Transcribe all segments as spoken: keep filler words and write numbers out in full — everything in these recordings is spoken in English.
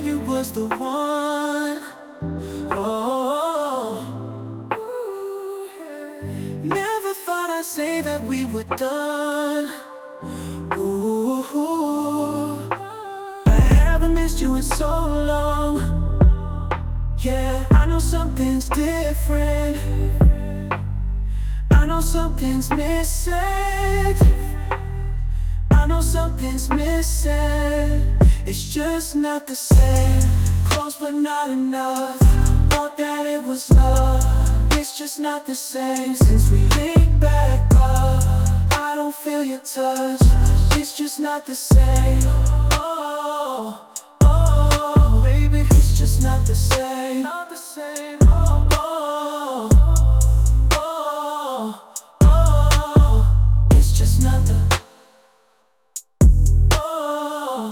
you was the one. Oh, never thought I'd say that we were done. Ooh, I haven't missed you in so long. Yeah, I know something's different. I know something's missing. I know something's missing. It's just not the same. Close but not enough. Thought that it was love. It's just not the same. Since we linked back up, I don't feel your touch. It's just not the same. Oh, oh, baby, it's just not the same. Not the same. Oh, oh, oh, oh. It's just not the. Oh,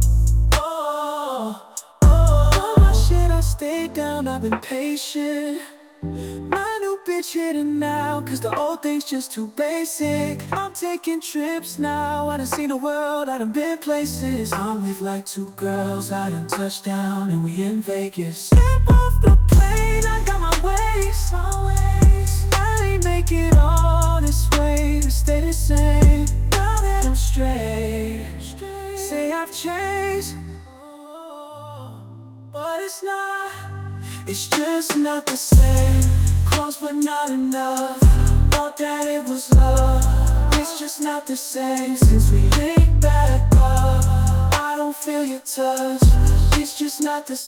oh, oh. My shit, I stayed down. I've been patient. My new bitch hitting now, cause the old thing's just too basic. I'm taking trips now, I done seen the world, I done been places. I'm with like two girls, I done touched down and we in Vegas. Step off the plane, I got my waist, my waist. I ain't make it all this way to stay the same. Now that I'm straight, say I've changed, but it's not. It's just not the same. Close but not enough. Thought that it was love. It's just not the same. Since we linked back up, I don't feel your touch. It's just not the same.